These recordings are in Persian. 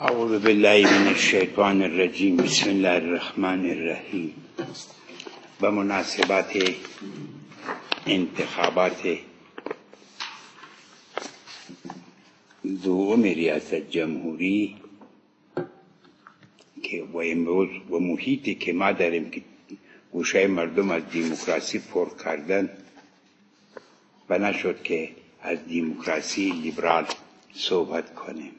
اعوذ بالله من الشیطان الرجیم. بسم الله الرحمن الرحیم. به مناسبت انتخابات دوم ریاست جمهوری که و امروز و محیطی که ما داریم که گوشه مردم از دموکراسی پر کردن، بنا شد که از دموکراسی لیبرال صحبت کنیم.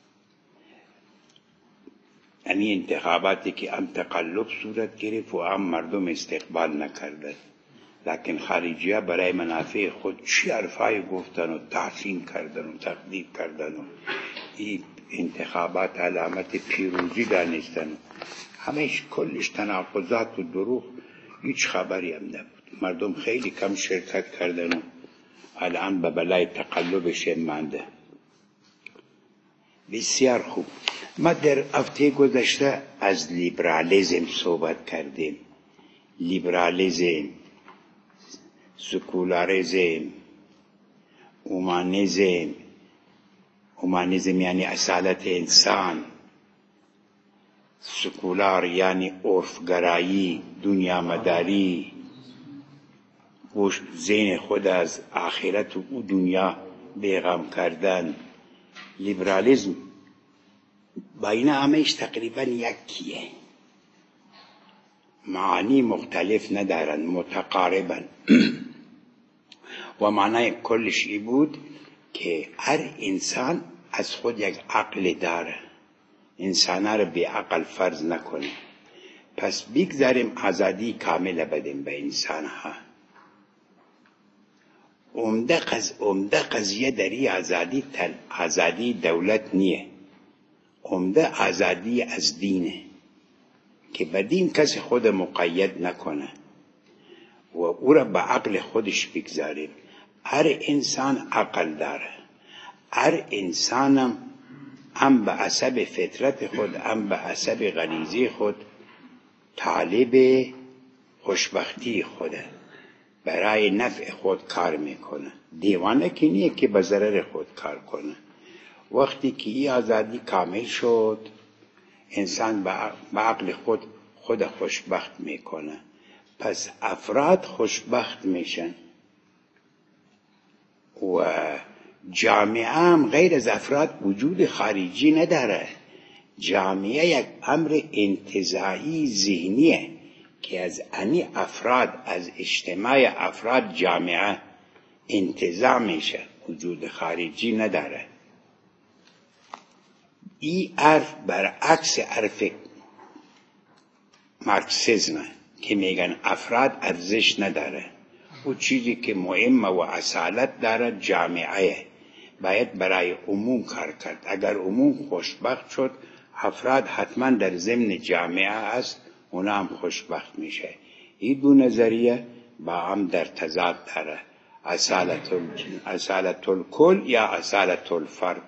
یعنی انتخاباتی که هم تقلب صورت گرفت و هم مردم استقبال نکردن، لیکن خارجی ها برای منافع خود چی حرفای گفتن و تحسین کردن و تقدیر کردن و این انتخابات علامت پیروزی دانستن. همش کلش تناقضات و دروغ، هیچ خبری هم نبود. مردم خیلی کم شرکت کردن و الان به بلای تقلبش مانده. بسیار خوب. ما در هفته گذشته از لیبرالیزم صحبت کردیم. لیبرالیزم، سکولاریزم، اومانیزم یعنی اصالت انسان، سکولار یعنی عرفگرایی، دنیا مداری، گوش ذهن خود از آخرت و او دنیا بیغم کردن. لیبرالیزم با اینا همش تقریبا یکیه، معانی مختلف ندارن، متقاربن و معنای کلش ای بود که هر انسان از خود یک عقل داره، انسانها رو بی عقل فرض نکنه. پس بگذاریم آزادی کامل بدیم به انسانها. عمده قضیه در این آزادی دولت نیه، عمده آزادی از دینه که به دین کسی خود مقید نکنه و او را به عقل خودش بگذاریم. هر انسان عقل داره، هر انسانم هم به حسب فطرت خود، هم به حسب غریزه خود طالب خوشبختی خوده، برای نفع خود کار میکنه. دیوانه که نیه که به ضرر خود کار کنه. وقتی که این آزادی کامل شد، انسان به عقل خود خوشبخت میکنه. پس افراد خوشبخت میشن و جامعه هم غیر از افراد وجود خارجی نداره. جامعه یک امر انتزاعی ذهنیه که از انی افراد، از اجتماع افراد جامعه انتزاع میشه، وجود خارجی نداره. این حرف برعکس حرف مارکسیسم که میگن افراد ارزش نداره. او چیزی که مهمه و اصالت داره جامعه، باید برای عموم کار کرد. اگر عموم خوشبخت شد، افراد حتما در ضمن جامعه است، اونا هم خوشبخت میشه. این دو نظریه با هم در تضاد داره، اصالت الکل یا اصالت الفرد.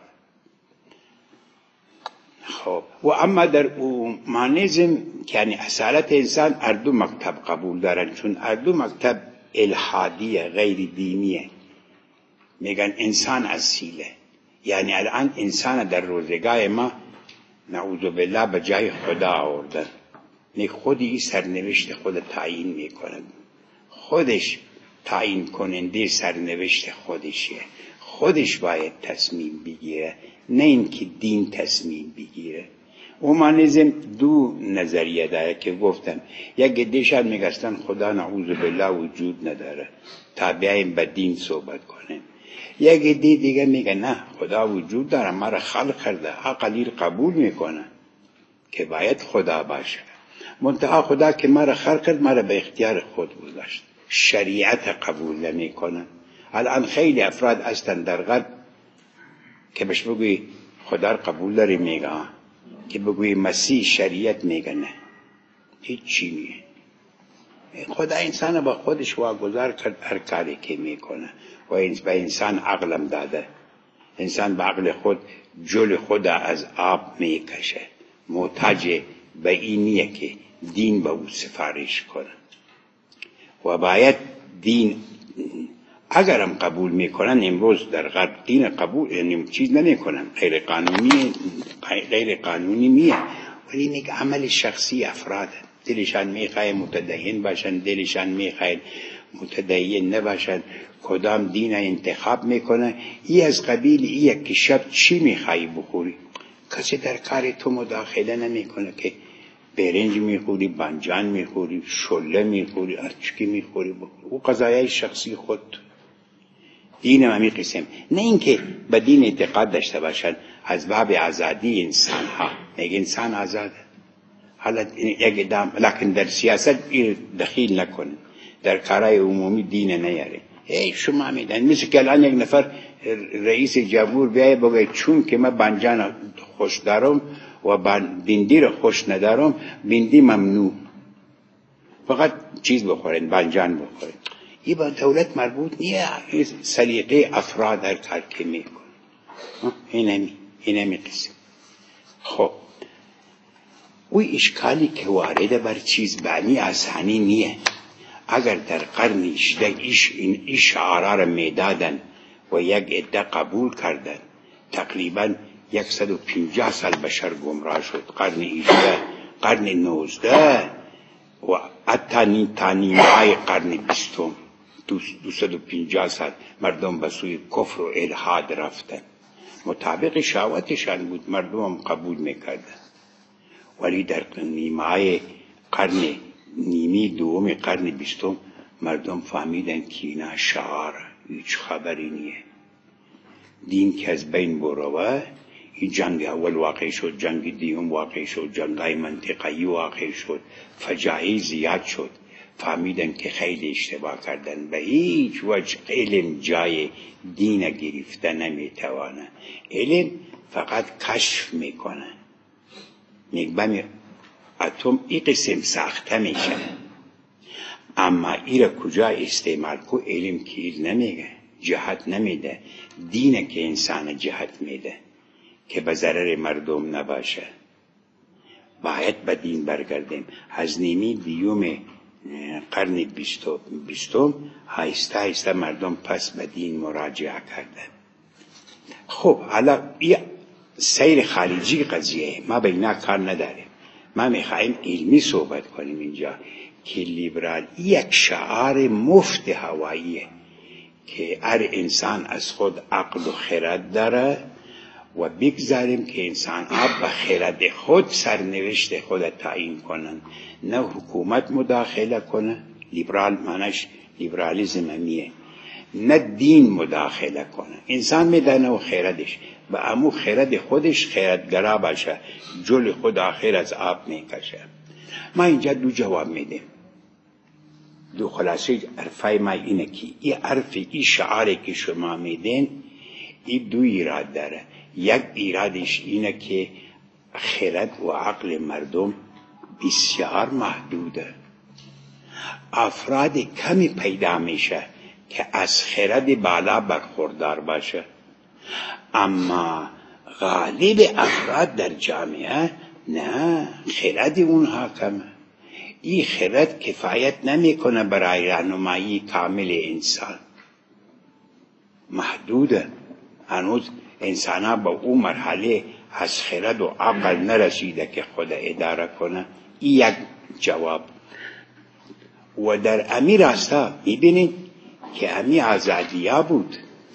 خب و اما در اومانیزم که یعنی اصالت انسان، هر دو مکتب قبول دارن، چون هر دو مکتب الحادیه، غیر دینیه. میگن انسان اصیله، یعنی الان انسان در روزگاه ما نعوذ بالله به جای خدا آوردن. خودی این سرنوشت خود تعیین میکنه، خودش تعیین کننده سرنوشت خودشه، خودش باید تصمیم بگیره، نه اینکه دین تصمیم بگیره. اومانیزم دو نظریه داره که گفتم، یک گدیشان میگستن خدا نعوذ بالله وجود نداره، تابعیم به دین صحبت کنیم. یک گدی دیگه میگه نه خدا وجود داره، ما را خلق کرده، عقلی قبول میکنه که باید خدا باشه، منتها خدا که ما را خلق کرد، ما را به اختیار خود گذاشت، شریعت قبول نمیکنه. الان خیلی افراد هستن در غرب که بهش بگوی خدا را قبول داری، میگه که بگوی مسیح شریعت، میگه نه، هیچ چی نیه. خدا انسان با خودش واگذار کرد، هر کاری که میکنه و به انسان عقلم داده. انسان به عقل خود جل خود از آب میکشه، محتاج به این نیه که دین به او سفارش کنه و باید دین اگرم قبول میکنن امروز در غرب دین قبول یعنی چیز نمیکنن، غیر قانونی میه، ولی یک عمل شخصی افراد دلشان میخواه متدین باشن، دلشان میخواه متدین نباشن، کدام دین انتخاب میکنه. ای از قبیل ای که شب چی میخوایی بخوری، کسی در کار تو مداخله نمیکنه که برنج میخوری، بانجان میخوری، شله میخوری، هرچی میخوری بخوری، او قضایای شخصی خود. دین همی قسم نه اینکه به دین اعتقاد داشته باشن از باب آزادی انسان ها، میگه انسان آزاده، حالا یک ادام، لکن در سیاست دخیل نکنه، در کارهای عمومی دین نیاره. شما میدن مثل که الان یک نفر رئیس جمهور بیایه بگه چون که من بانجان خوش دارم و بندی رو خوش ندارم، بندی ممنوع، فقط چیز بخورین، بانجان بخورین. این با دولت مربوط نیه، سلیقه افراد در کار که میکن. اینمی قسم. خب اوی اشکالی که وارده بر چیز بانی آسانی نیه. اگر در قرن 18 این شعارا را میدادن و یک عده قبول کردن، تقریبا 150 سال بشر گمراه شد. قرن 18، قرن 19 و حتی تا نیمه‌های قرن 20، 250 سال مردم به سوی کفر و الحاد رفتن. مطابق شهوتشان بود، مردم هم قبول میکردن. ولی در نیمه قرن دوم قرن 20 مردم فهمیدن که اینا شعار هیچ خبری نیه. دین که از بین بروه، این جنگ اول واقع شد، جنگ دیوم واقع شد، جنگای منطقه‌ای واقع شد، فجایع زیاد شد. فهمیدن که خیلی اشتباه کردن. به هیچ وجه علم جای دین گرفته نمیتوانه. علم فقط کشف میکنه. میگم اتم ای قسم ساخته میشه، اما ای را کجا استعمال کو علم کیر نمیگه، جهت نمیده. دینه که انسان جهت میده که به ضرر مردم نباشه. باید به دین برگردیم. از نیمه دیوم قرن 20 آهسته آهسته مردم پس به دین مراجعه کردن. خب حالا یه سیر خارجی قضیه، ما به اینا کار نداریم. ما میخواییم علمی صحبت کنیم اینجا که لیبرال یک شعار مفت هواییه که هر انسان از خود عقل و خرد داره و بگذاریم که انسان ها به خرد خود سرنوشت خود تعیین کنن، نه حکومت مداخله کنه. لیبرال معنیش لیبرالیزم همیه، نه دین مداخله کنه. انسان میدانه و خیردش به امو خیرد خودش خیردگرا باشه، جل خود آخر از آب میکشه. ما اینجا دو جواب میدیم. دو خلاصه عرفای ما اینه که این عرف، این شعاری که شما میدین، این دو ایراد داره. یک ایرادش اینه که خرد و عقل مردم بسیار محدوده. افراد کمی پیدا میشه که از خرد بالا برخوردار باشه، اما غالب افراد در جامعه نه، خرد اونها کمه. این خرد کفایت نمیکنه برای راهنمایی کامل انسان، محدوده. هنوز انسان ها با اون مرحله از خرد و عقل نرسیده که خود اداره کنه. این یک جواب. و در امی راستا میبینید که امی آزادی ها بود،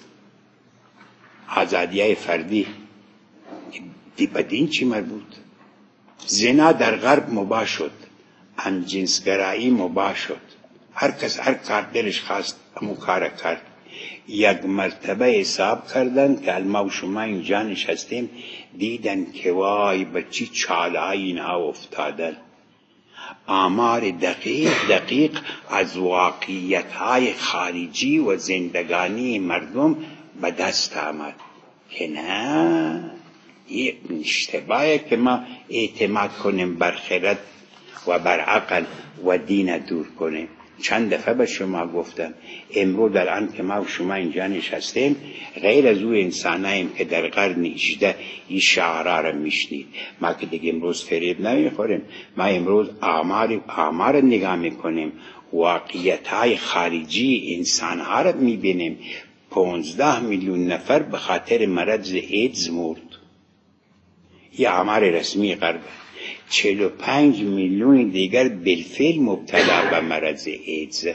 آزادی های فردی. به دین چی مربوط؟ زنا در غرب مباح شد، همجنسگرایی مباح شد، هر کس هر کار دلش خواست همون کار کرد. یک مرتبه حساب کردن که ما و شما اینجا نشستیم، دیدن که وای به چی چاله‌های اینها افتادن. آمار دقیق از واقعیت‌های خارجی و زندگانی مردم به دست آمد که نه، این اشتباهه که ما اعتماد کنیم بر خرد و بر عقل و دین دور کنیم. چند دفعه به شما گفتم امروز در آن که ما و شما اینجا نشستیم، غیر از او انساناییم که در قرن 18 این شعرها را میشنید. ما که دیگه امروز فریب نمیخوریم، ما امروز آمار نگاه میکنیم، واقعیت‌های خارجی انسانها را میبینیم. 15 میلیون نفر به خاطر مرض ایدز مرد. یه آمار رسمی غرب. 45 میلیون دیگر بالفعل مبتلا به مرض ایدز.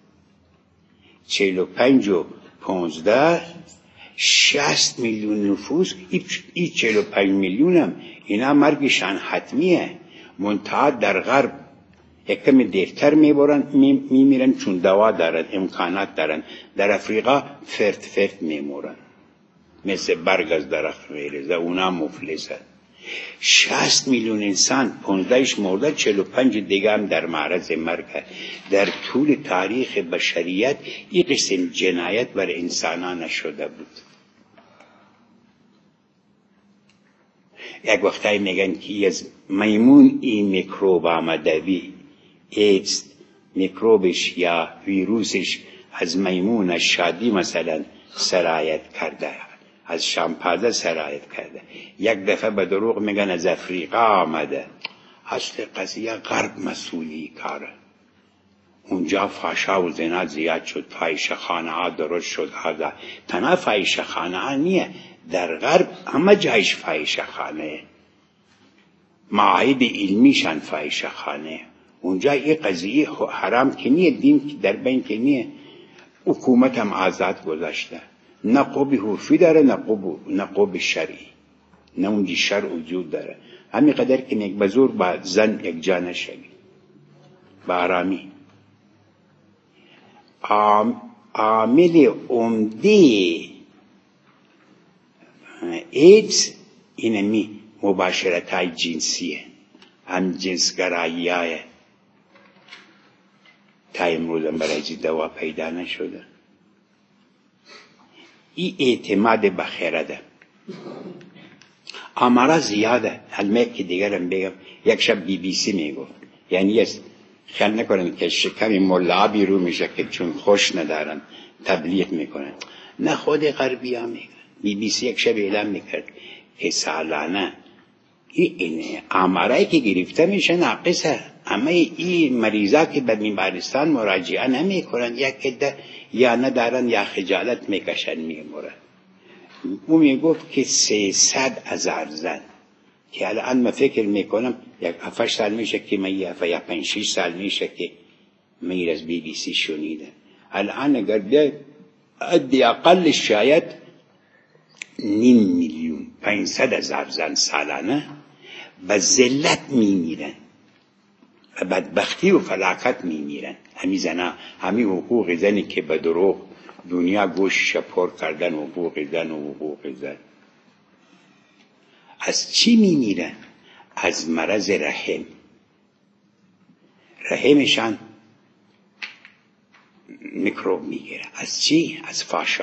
45 و 15 60 میلیون نفوس. این 45 میلیون هم اینا مرگشان حتمیه. منتها در غرب یک کمی دیرتر میمیرن چون دوا دارن، امکانات دارن. در افریقا فرد میمورن، مثل برگ از درخت میریزه، اونا مفلسن. 60 میلیون انسان 15ش مرده، 45 دیگه هم در معرض مرگ. در طول تاریخ بشریت این قسم جنایت بر انسانان نشده بود. یک وقتایی میگن که از میمون این میکروب آمده وی، ایدز میکروبش یا ویروسش از میمون از شادی مثلا سرایت کرده، از شامپانزه سرایت کرده. یک دفعه به دروغ میگن از افریقا آمده. اصل قضیه غرب مسئولی کاره. اونجا فحشا و زنا زیاد شد، فاحشه‌خانه ها درست شد. تنها فاحشه‌خانه ها نیه، در غرب همه جایش فاحشه‌خانه، معاهد علمیشان فاحشه‌خانه. اونجا این قضیه حرام که نیه، دین در بین که نیه. حکومت هم آزاد گذاشته، نه قوب حرفی داره نه قوب شرعی، نه اونجی شرع وجود داره. همین قدر که یک بزرگ با زن یک جا نشوی با آرامی. عامل عمده ایدز اینمی مباشرت های جنسیه، هم جنسگرایی های تا امروز هم برای دوا پیدا نشده. این اعتماد به خیرده. آمارا زیاده. حلمه که دیگرم بگم، یک شب BBC میگفت، یعنی خیال نکنن که شکم ملا بیرو میشه که چون خوش ندارن تبلیغ میکنن، نه خود غربی ها میگن. BBC یک شب اعلام میکرد که سالانه این آمارایی که گرفته میشه ناقصه، اما این مریضا که به بیمارستان مراجعه نمیکنن، یک عده یا ندارن یا خجالت میکشن میمورن. او میگفت که 300,000 زن که الان من فکر میکنم یک 7 سال میشه که من یا 5-6 سال میشه که من از BBC شنیدم. الان اگر ده ادی اقل شاید 500,000 زن سالانه به ذلت میمیرن، به بدبختی و فلاکت میمیرن. همین زنا، همین حقوق زنی که به دروغ دنیا گوش پر کردن، حقوق زن. از چی میمیرن؟ از مرض رحم. رحمشان میکروب میگیره. از چی؟ از فحشا.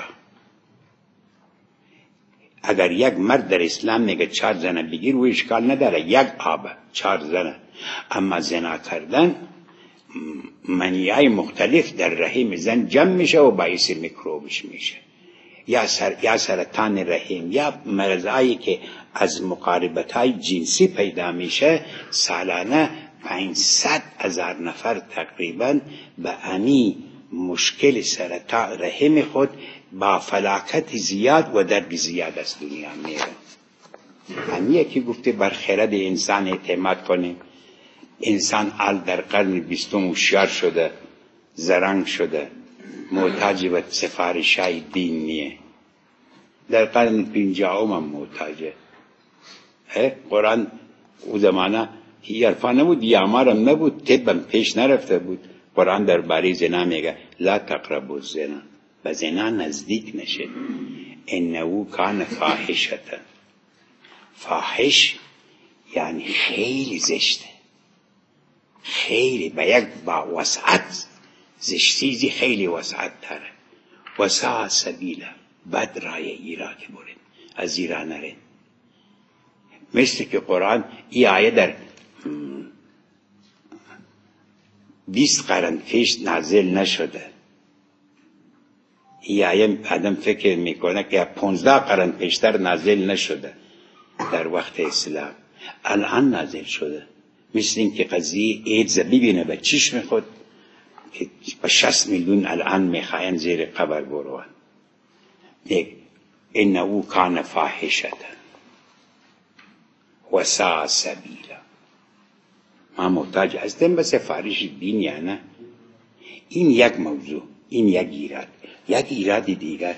اگر یک مرد در اسلام میگه 4 زنه بگیر، و اشکال نداره، یک آب 4 زنه. اما زنا کردن منیای مختلف در رحم زن جمع میشه و باعث میکروبش میشه، یا سرطان رحم، یا مرضایی که از مقاربت‌های جنسی پیدا میشه. سالانه 500,000 نفر تقریبا به امی مشکل سرطان رحم خود با فلاکت زیاد و درد زیاد از دنیا میره. همیه که گفته بر خرد انسان اعتماد کنیم. انسان حال در قرن 20 هوشیار شده، زرنگ شده، محتاج به سفارشای دین نیه. در قرن 50 هم محتاجه. قرآن او زمانه که عرفان نبود، یامارم نبود، طبم پیش نرفته بود. قرآن در باری زنا میگه لا تقربوا الزنا، به زنا نزدیک نشه، انه کان فاحشة. فاحش یعنی خیلی زشته، خیلی با وسعت، زشتیزی خیلی وسعت داره. وسع سبیله، بد رای ایرا که برین، از ایران نرین. مثل که قرآن ای آیه در 20 قرن پیش نازل نشده. یا آدم فکر میکنه که 15 قرن پیشتر نازل نشده در وقت اسلام، الان نازل شده. مثل این که قضیه ایدز ببینه به چشم خود که با 60 میلیون الان میخواین زیر قبر بروان. انه کان فاحشة و ساء سبیلا. ما محتاج هستیم به سفارش دین یا نه؟ این یک موضوع، این یک ایراد. یک ایراد دیگر،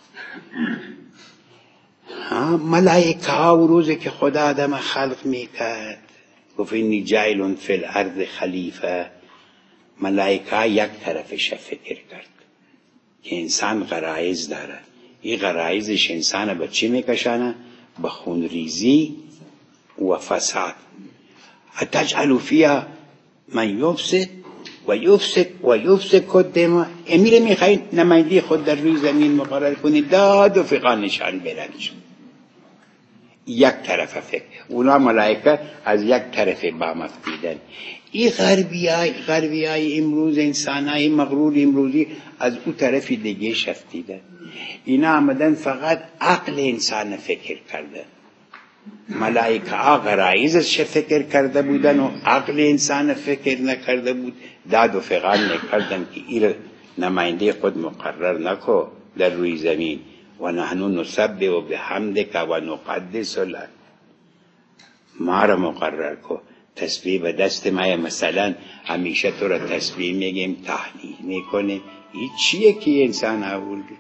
ملائکه ها و روزی که خدا آدم خلق میکرد گفت انی جاعل فی الارض خلیفه، ملائکه ها یک طرفش فکر کرد که انسان غرایز داره. این غرایزش انسان به چی میکشانه؟ به خونریزی و فساد. اتجعل فیها من یفسد و یفسد الدماء. امیر میخواید نماینده خود در روی زمین مقرر کنید، داد و فقان نشان برنج. یک طرف فکر، اونا ملائکه از یک طرف با مفتیدن. این غربی های امروز، انسان های مغرور امروزی از او طرف دیگه شفتیدن. اینا آمدن فقط عقل انسان فکر کردن. ملائکه ها غرایزش فکر کرده بودن و عقل انسان فکر نکرده بود. داد و فغان نکردن که این نماینده خود مقرر نکو در روی زمین. و نحن نسبح و بحمدک و نقدس لک، ما را مقرر کو. تسبیح به دست ما، مثلا همیشه تو را تسبیح میگیم، تحلیل میکنیم. این چیه که انسان آورده؟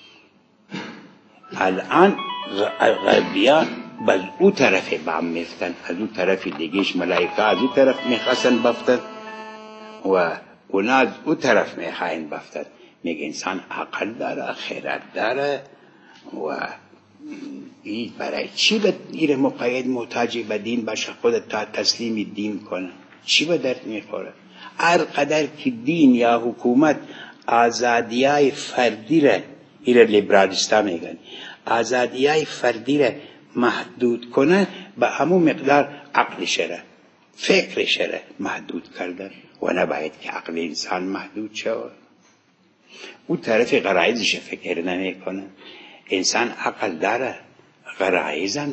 الان غربیان باز او طرف بام میفتن، از او طرف دیگهش ملائکه از او طرف میخواستن بفتن و اونا از او طرف میخواین بفتن. میگه انسان عقل داره، خیرت داره و این برای چی به این مقید محتاج به دین باشه؟ خودت تا تسلیم دین کنه چی به درد میخوره؟ هر قدر که دین یا حکومت آزادیای فردی را، این لیبرالیستا میگن، آزادیای فردی را محدود کنه، به همون مقدار عقلش را، فکرش را محدود کردن و نباید که عقل انسان محدود شود. او طرف غرایزش فکر نمیکنه. انسان عقل داره، غرایزم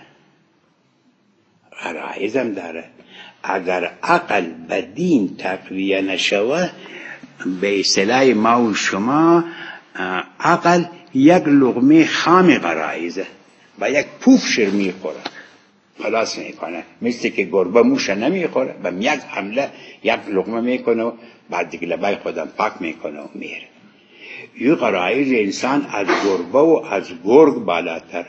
داره. اگر عقل به دین تقویه نشوه، به اصطلاح ما و شما، عقل یک لقمه خام غرایزه، با یک پوفشر میخوره، خلاص میکنه. مثل که گربه موش نمیخوره، به یک حمله یک لقمه میکنه و بعد دیگه لبای خودم پاک میکنه و میره. این غرایز انسان از گربه و از گرگ بالاتر.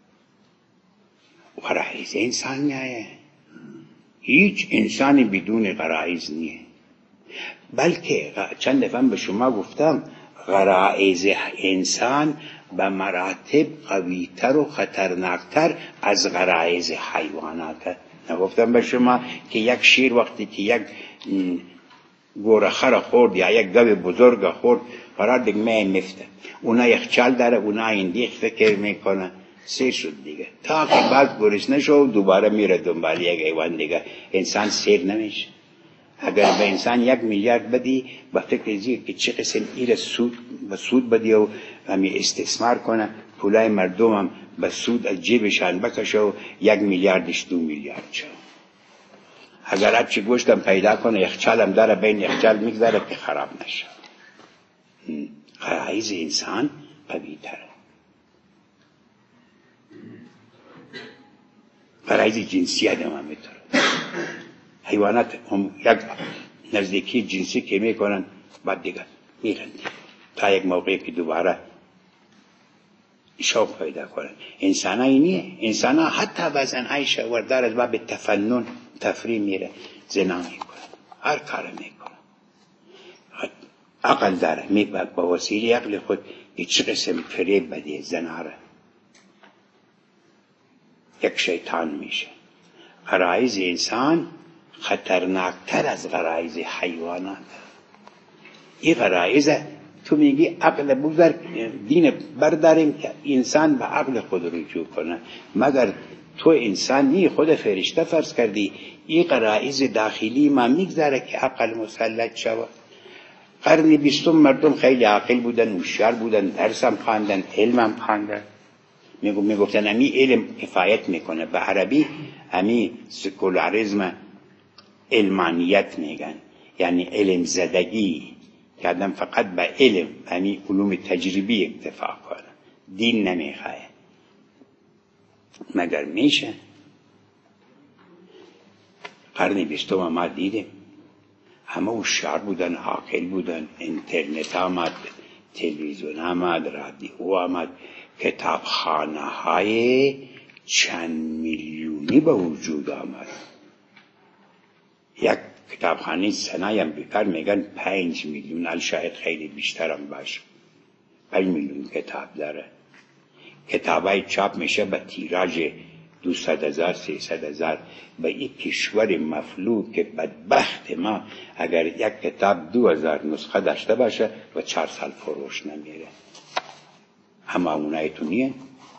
غرایز انسان نیه. هیچ انسانی بدون غرایز نیه. بلکه چند دفعه به شما گفتم غرایز انسان به مراتب قویتر و خطرناکتر از غرایز حیوانات. نگفتم به شما که یک شیر وقتی که یک گورخه خورد یا یک گوی بزرگ خورد، قرار دیگه میفته. اونا یخچال داره، اونا ایندیخ فکر میکنه، سیر شد دیگه، تا که بعد گرسنه شد دوباره میره دنبال یک حیوان دیگه. انسان سیر نمیشه. اگر به انسان 1 میلیارد بدی، با فکر ازی که چه قسم ایره سود بدی و همی استثمار کنه، پولای مردم هم به سود از جیبشان بکشه و 1 میلیاردش 2 میلیارد شد. اگر هرچی گوشتم پیدا کنه، یخچال هم داره، بین یخچال میگذاره که خراب نشه. غرایز انسان قوی تره. غرایز جنسی آدم هم میتره. حیوانات هم یک نزدیکی جنسی که میکنن، بعد دیگه میرن تا یک موقعی که دوباره شوق پیدا کنن. انسان ها اینیه. انسان ها حتی بعضن های شوردار از باب تفنن تفریح میره، زنا میکنن، هر کار میکنن. عقل داره، میبرد با وسیله عقل خود هیچ قسم فریب بده زنا را، یک شیطان میشه. غرایز انسان خطرناکتر از غرایز حیوانات. این غرایز تو میگی عقل بزرگ دین برداریم که انسان به عقل خود رجوع کنه، مگر تو انسان نی، خود فرشته فرض کردی. این غرایز داخلی ما میگذاره که عقل مسلط شود. قرن 20 مردم خیلی عاقل بودن، هوشیار بودن، درسم خواندن، علمم خواندن. میگفتن امی علم کفایت میکنه. به عربی امی سکولاریسم علمانیت میگن، یعنی علم زدگی که آدم فقط به علم، امی علوم تجربی اکتفا کنه، دین نمیخواه. مگر میشه؟ قرن 20 ما دیدیم همه هوشیار بودن، عاقل بودن، اینترنت آمد، تلویزیون آمد، رادیو آمد، کتابخانه های چند میلیونی به وجود آمد. یک کتابخانه سنای امریکا میگن 5 میلیون، شاید خیلی بیشتر هم باشه. 5 میلیون کتاب داره. کتابای چاپ میشه به تیراژ 200,000 300,000. به این کشور مفلوک که بدبخت ما اگر یک کتاب 2000 نسخه داشته باشه و 4 سال فروش نمیره. همه اونایی تو نیه.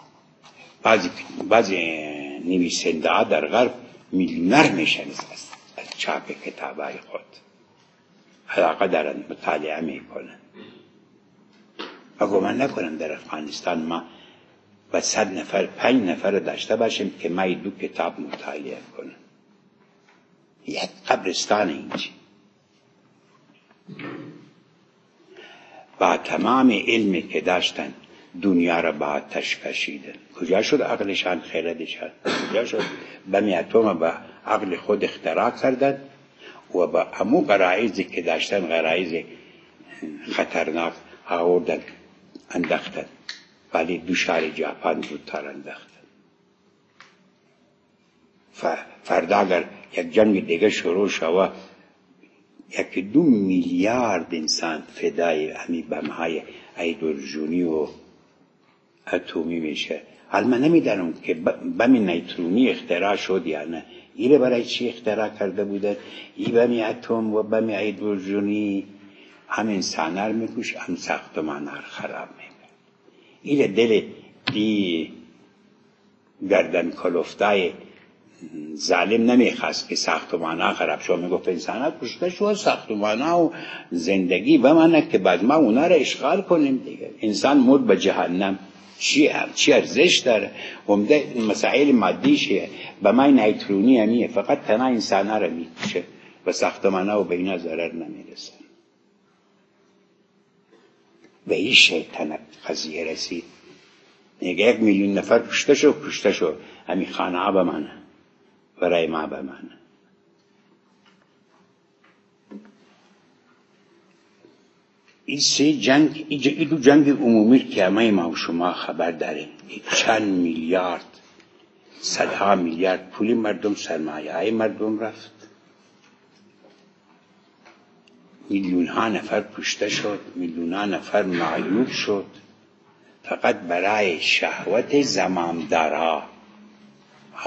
بعضی نویسنده ها در غرب میلیونر میشن از چاپ کتابای خود. علاقه دارن، مطالعه میکنن. اگه من نکنم در افغانستان ما و 100 نفر 5 نفر داشته باشیم که ما 2 کتاب مطالعه کنم. یک قبرستان اینجا با تمام علمی که داشتن دنیا را با آتش کشیدن. کجا شد عقلشان، خردشان؟ کجا شد؟ بمی اتم با عقل خود اختراع کردن و با همو غرایزی که داشتن، غرایز خطرناک آوردن انداختن، ولی دوشار ژاپن زودتر انداختن. فردا اگر یک جنگ دیگه شروع شود 1-2 میلیارد انسان فدای همین بمهای هیدروژنی و اتمی میشه. حالا من نمیدانم که بم نیترونی اختراع شد یا نه. اینه برای چی اختراع کرده بودن؟ این بم اتم و بم هیدروژنی هم انسان ها میکشه، هم ساختمان ها خراب میکنه. اینه دل دی گردن کلفتای ظالم نمیخواست که ساختمان ها خراب شد. میگفت انسان ها کشته شد، ساختمان ها و زندگی بمانه که بعد ما اونا را اشغال کنیم دیگه. انسان مرد به جهنم. چی ارزش داره؟ عمده مسائل مادیشه. به من نیترونی همیه، فقط تنها انسان ها را میکشه و ساختمان ها و به اینا ضرر نمیرسن. به این شیطنت قضیه رسید. میگه 1 میلیون نفر کشته شد، همین خانه ها بمانه، برای ما بمانه. این 2 جنگ عمومی که همه ما و شما خبر داریم، چند میلیارد، 100 میلیارد پولی مردم، سرمایه های مردم رفت، میلیون ها نفر کشته شد، میلیون ها نفر معیوب شد، فقط برای شهوت زمامدارها.